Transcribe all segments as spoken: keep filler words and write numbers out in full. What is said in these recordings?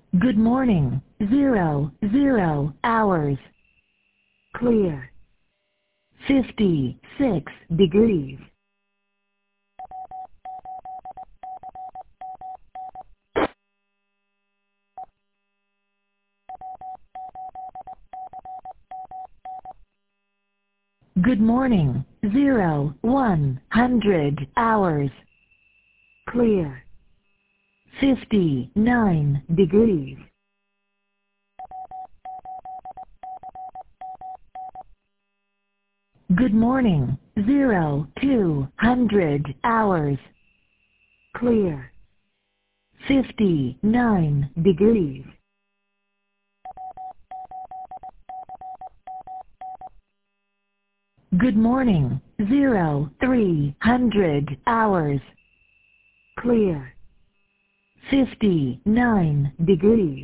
Good morning. Zero, zero hours. Clear. fifty-six degrees. Good morning. Zero, one hundred hours. Clear. fifty-nine degrees. Good morning. Zero, two hundred hours. Clear. fifty-nine degrees. Good morning. Zero, three hundred hours. Clear. fifty-nine degrees.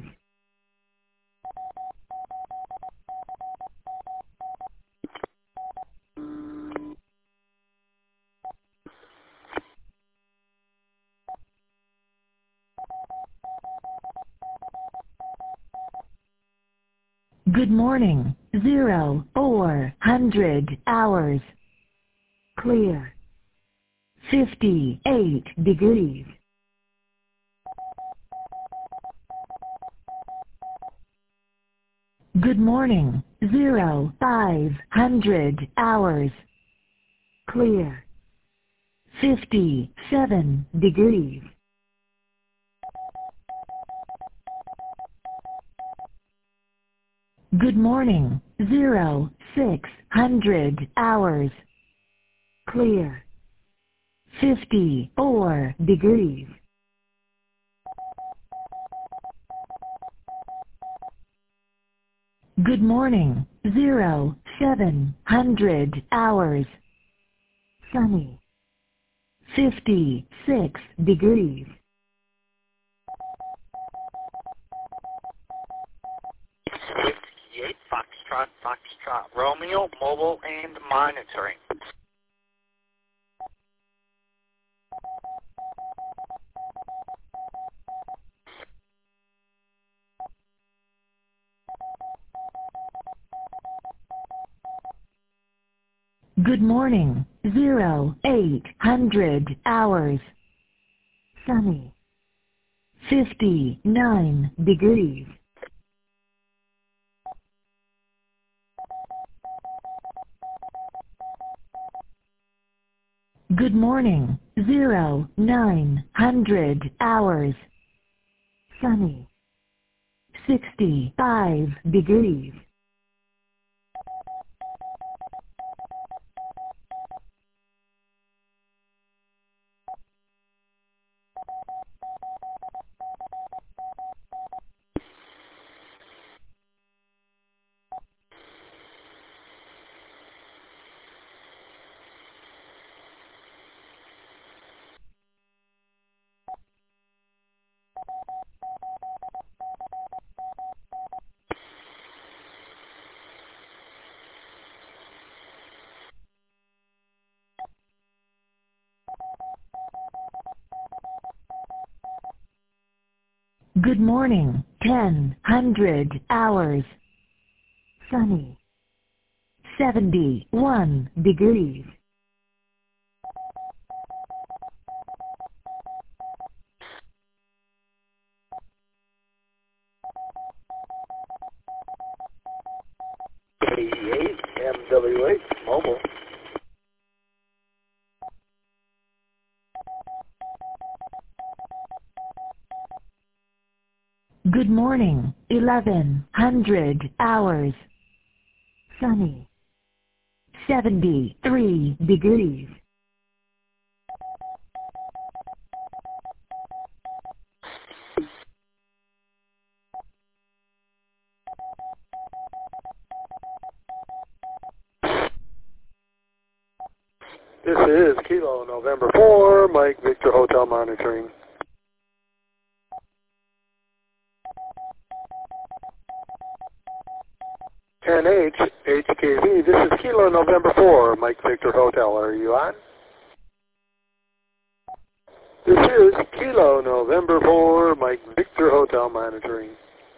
Good morning. Zero, four hundred hours. Clear. fifty-eight degrees. Good morning. Zero, five hundred hours. Clear. fifty-seven degrees. Good morning. Zero, six hundred hours. Clear. fifty-four degrees. Good morning. Zero, seven hundred hours. Sunny. fifty-six degrees. fifty-eight, Foxtrot, Foxtrot, Romeo, mobile and monitoring. Good morning. Zero, eight hundred hours. Sunny. fifty-nine degrees. Good morning. Zero, nine hundred hours. Sunny. sixty-five degrees. Good morning. ten hundred hours. Sunny. seventy-one degrees. eighty-eight, M W H, mobile. Good morning. eleven hundred hours. Sunny. seventy-three degrees. This is Kilo November four, Mike Victor Hotel Monitoring. N H H K V, this is Kilo November four, Mike Victor Hotel. Are you on? This is Kilo November four, Mike Victor Hotel Monitoring.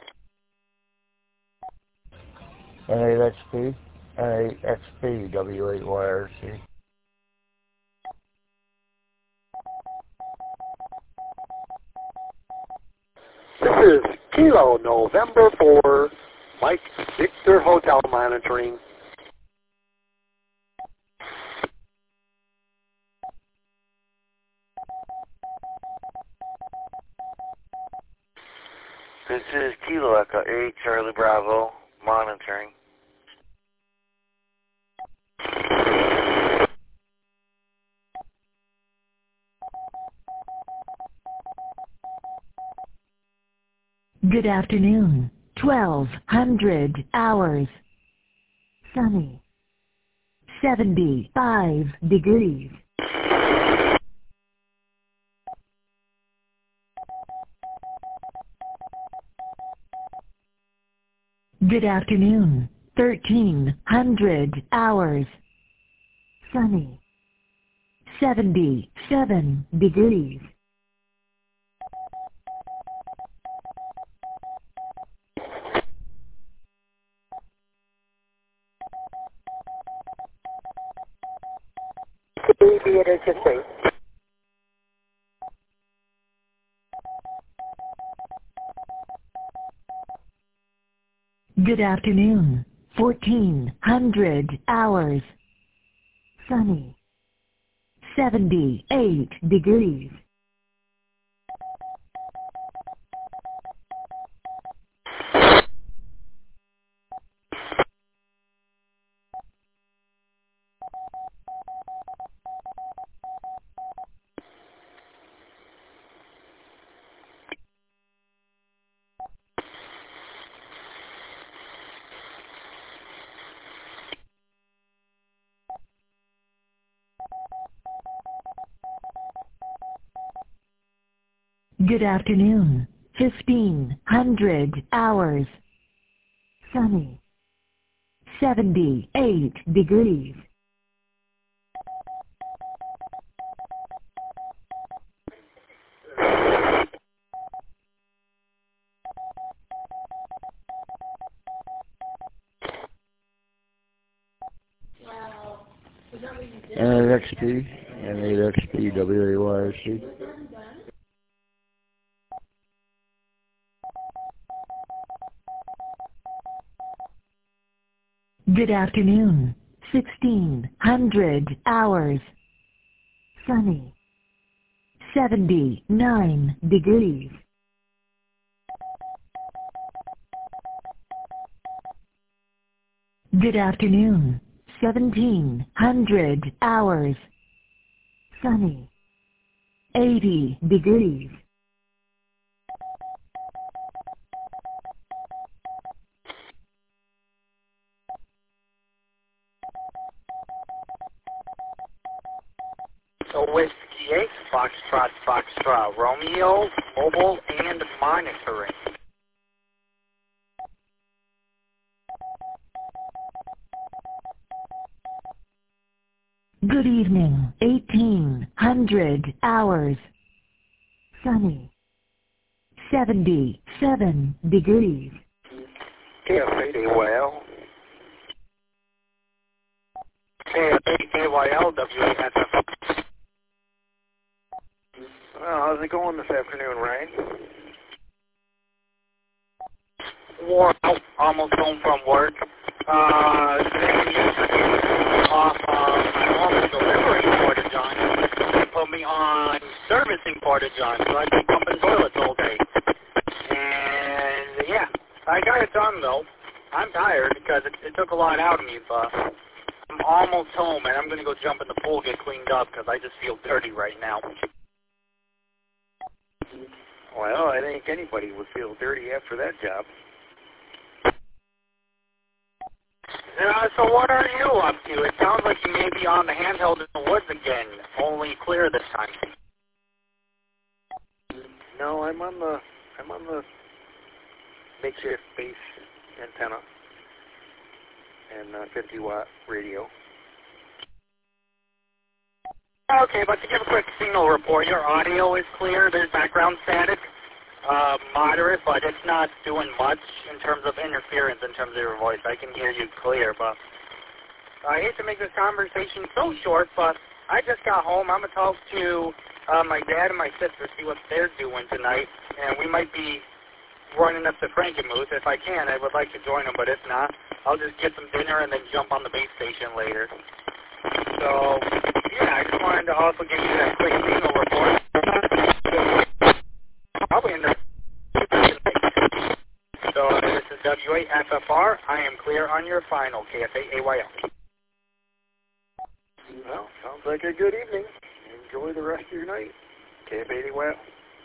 N eight X P, N eight X P, W eight Y R C. This is Kilo November four, Mike Victor Hotel Monitoring. This is Kilo Echo eight, Charlie Bravo, monitoring. Good afternoon. twelve hundred hours. Sunny. seventy-five degrees. Good afternoon. thirteen hundred hours. Sunny. seventy-seven degrees. Theater to three. Good afternoon. fourteen hundred hours. Sunny. seventy-eight degrees. Good afternoon. fifteen hundred hours. Sunny. seventy-eight degrees. N eight X P, N eight X P, W eight Y R C. Good afternoon. sixteen hundred hours. Sunny. seventy-nine degrees. Good afternoon. seventeen hundred hours. Sunny. eighty degrees. So Whiskey eight, Foxtrot, Foxtrot, Romeo, mobile and monitoring. Good evening. eighteen hundred hours. Sunny. seventy-seven degrees. K F eight A Y L. K F eight A Y L, W eight S F. Well, how's it going this afternoon, Ryan? Wore out, almost home from work. Uh, taking yesterday off of my normal delivery Porta John. Put me on servicing Porta John, so I've been pumping toilets all day. And yeah, I got it done though. I'm tired because it, it took a lot out of me, but I'm almost home and I'm going to go jump in the pool, get cleaned up because I just feel dirty right now. Well, I think anybody would feel dirty after that job. Uh, so what are you up to? It sounds like you may be on the handheld in the woods again, only clear this time. No, I'm on the I'm on the makeshift base antenna and uh, fifty watt radio. Okay, but to give a quick signal report, your audio is clear. There's background static, uh, moderate, but it's not doing much in terms of interference in terms of your voice. I can hear you clear, but I hate to make this conversation so short, but I just got home. I'm going to talk to uh, my dad and my sister, see what they're doing tonight, and we might be running up to Frankenmuth. If I can, I would like to join them, but if not, I'll just get some dinner and then jump on the base station later. So, yeah, I just wanted to also give you that quick signal report. Probably in the So, this is W A F F R. I am clear on your final, K F A A Y L. Well, sounds like a good evening. Enjoy the rest of your night. K F A A Y L.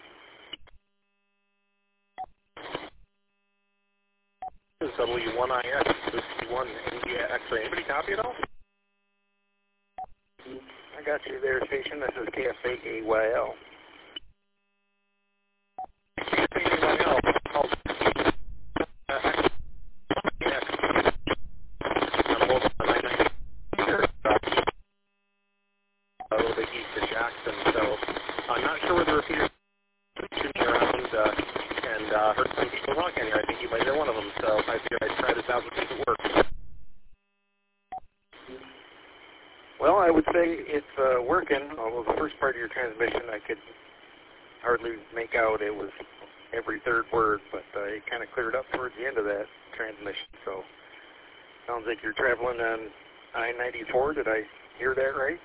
This is W one I X, one India X-ray. Anybody copy it all? I got you there, station. This is K F A A Y L. K F A A Y L. Called uh, X. X. I'm over on nine ninety. A little bit east of Jackson, so I'm not sure where the repeater should be around, uh, and uh, heard some people talking here. I think you might hear one of them, so I figured I'd try this out and see if it works. Well, I would say it's uh, working, although the first part of your transmission I could hardly make out. It was every third word, but uh, it kind of cleared up towards the end of that transmission. So sounds like you're traveling on I ninety-four. Did I hear that right?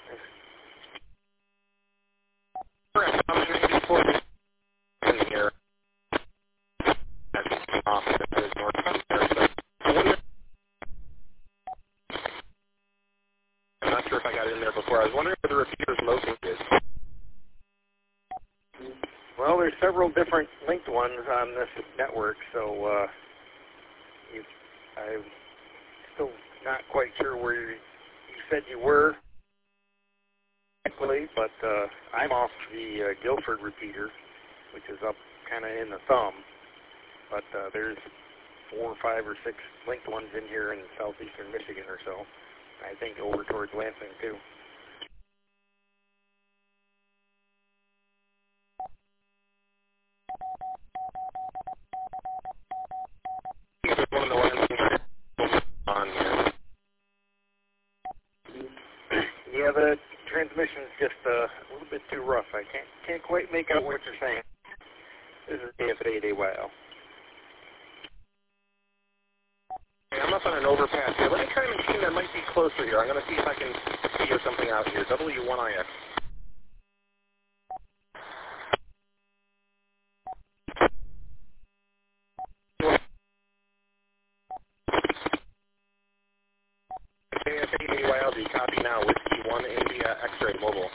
Correct. I'm ninety-four in here. That's off. That is north of there. So I wonder, I'm not sure if I got in there before. I was wondering where the repeater's located. Well, there's several different linked ones on this network, so uh, you, I'm still not quite sure where you, you said you were, but uh, I'm off the uh, Guilford repeater, which is up kind of in the thumb, but uh, there's four or five or six linked ones in here in southeastern Michigan or so. I think over towards Lansing, too. One of the Lansing on here. Yeah, the transmission's just uh, a little bit too rough. I can't can't quite make out what you're saying. This is K F A A Y L. I'm up on an overpass here. Let me try a machine that might be closer here. I'm going to see if I can figure something out here. W one I X. K F A A Y L D, copy now. Whiskey one India X-ray mobile.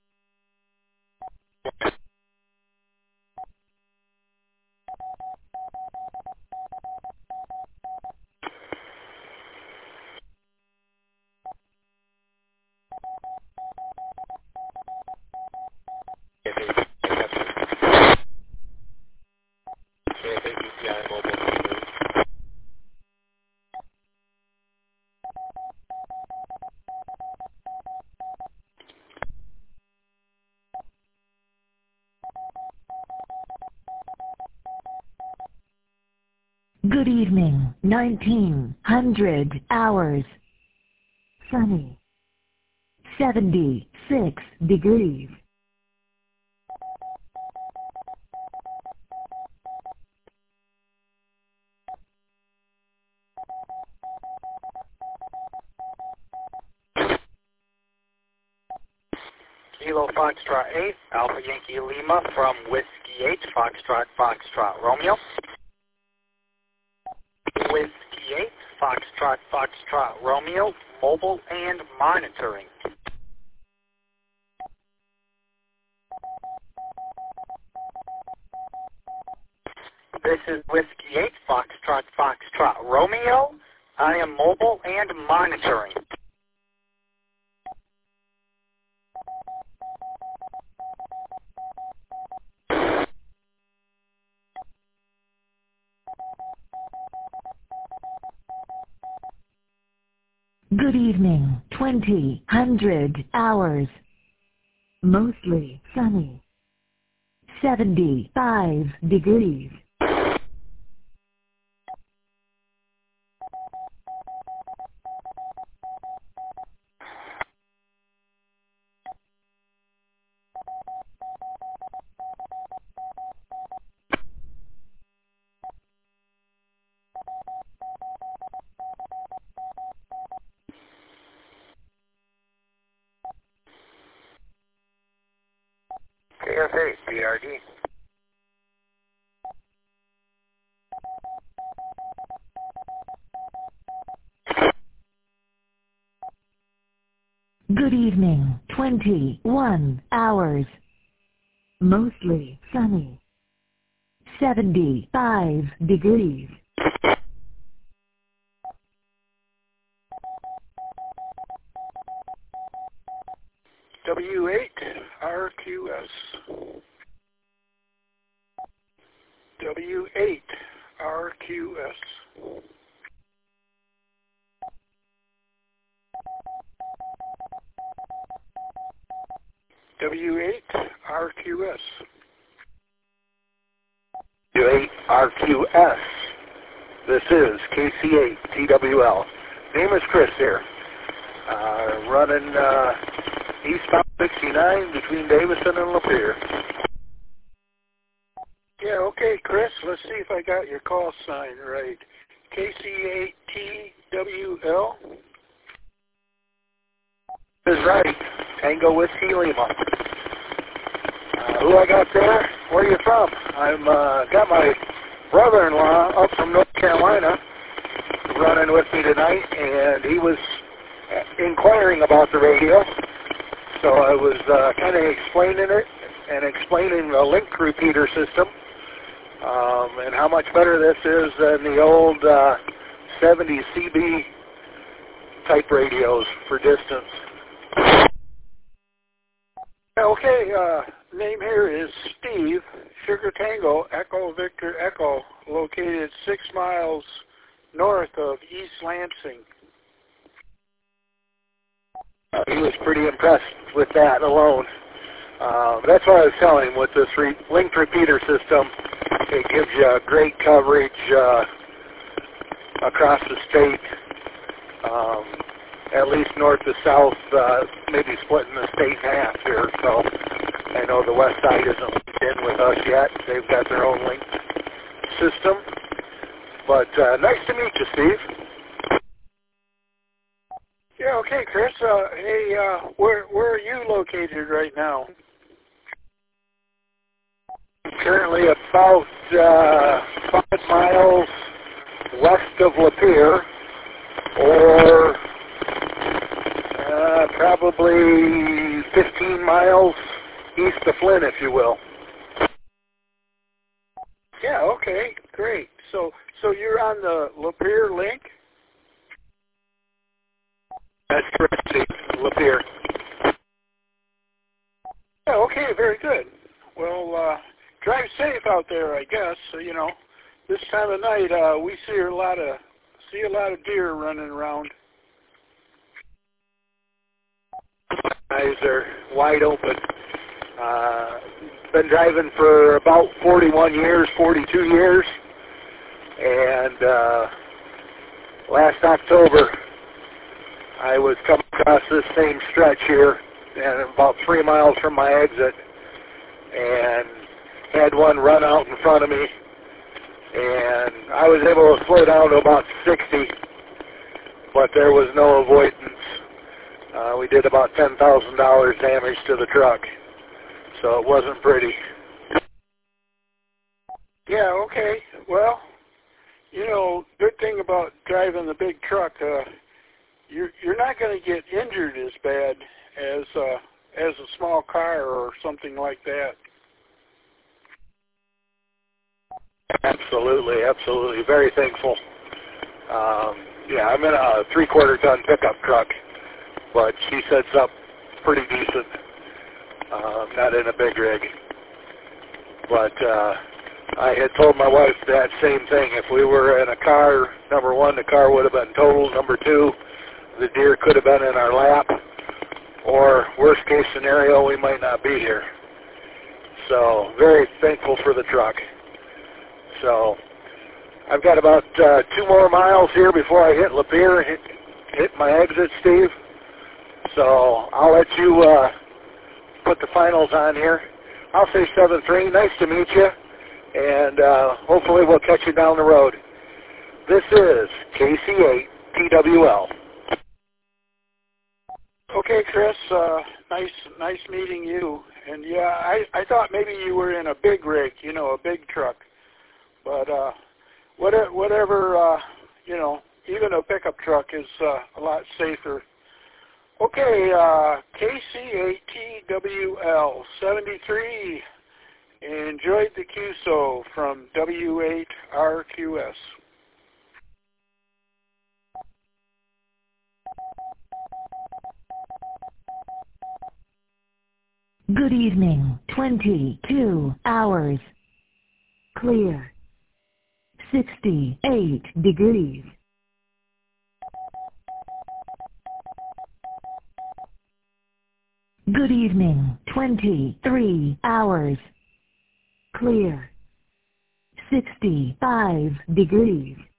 Good evening, nineteen hundred hours. Sunny. seventy-six degrees. Kilo Foxtrot eight, Alpha Yankee Lima from Whiskey eight, Foxtrot Foxtrot Romeo. Whiskey eight, Foxtrot Foxtrot Romeo, mobile and monitoring. This is Whiskey eight, Foxtrot Foxtrot Romeo. I am mobile and monitoring. Good evening, twenty hundred hours. Mostly sunny. seventy-five degrees. K S eight, B R D. Good evening, twenty-one hours. Mostly sunny. seventy-five degrees. W eight R Q S. W eight R Q S. W eight R Q S. W eight R Q S. This is K C eight T W L. Name is Chris here. Uh, running uh, eastbound sixty-nine between Davison and Lapeer. Yeah, okay, Chris. Let's see if I got your call sign right. K C eight T W L. Is right. Tango Whiskey Lima. Uh, who I got there? Where are you from? I'm uh, got my brother-in-law up from North Carolina running with me tonight, and he was inquiring about the radio. So I was uh, kind of explaining it and explaining the link repeater system um, and how much better this is than the old uh, seventy C B type radios for distance. Okay, uh, name here is Steve, Sugar Tango, Echo Victor Echo, located six miles north of East Lansing. Uh, he was pretty impressed with that alone. Uh, that's what I was telling him with this re- linked repeater system. It gives you great coverage uh, across the state. Um, at least north to south, uh, maybe splitting the state in half here. So I know the west side isn't linked in with us yet. They've got their own linked system. But uh, nice to meet you, Steve. Yeah, okay, Chris. Uh, hey, uh, where where are you located right now? Currently about uh, five miles west of Lapeer, or Uh, probably fifteen miles east of Flint, if you will. Yeah, okay, great. So so you're on the Lapeer link? That's correct, Steve. Lapeer. Yeah, okay, very good. Well, uh, drive safe out there, I guess. So, you know, this time of night, uh, we see a lot of see a lot of deer running around. Eyes are wide open. Uh, been driving for about forty-one years, forty-two years, and uh, last October I was coming across this same stretch here, and about three miles from my exit, and had one run out in front of me, and I was able to slow down to about sixty, but there was no avoidance. Uh, we did about ten thousand dollars damage to the truck, so it wasn't pretty. Yeah, okay. Well, you know, good thing about driving the big truck, uh, you're you're not going to get injured as bad as uh, as a small car or something like that. Absolutely, absolutely. Very thankful. Um, yeah, I'm in a three-quarter ton pickup truck, but she sets up pretty decent. Uh, not in a big rig. But uh, I had told my wife that same thing. If we were in a car, number one, the car would have been totaled. Number two, the deer could have been in our lap. or worst case scenario, we might not be here. So very thankful for the truck. So I've got about uh, two more miles here before I hit Lapeer, hit, hit my exit, Steve. So I'll let you uh, put the finals on here. I'll say seven three. Nice to meet you, and uh, hopefully we'll catch you down the road. This is K C eight T W L. Okay, Chris. Uh, nice, nice meeting you. And yeah, I, I thought maybe you were in a big rig, you know, a big truck. But uh, whatever, whatever uh, you know, even a pickup truck is uh, a lot safer. Okay, uh, K C eight T W L seventy-three. Enjoyed the Q S O from W eight R Q S. Good evening, twenty-two hours. Clear. sixty-eight degrees. Good evening, twenty-three hours. Clear. sixty-five degrees.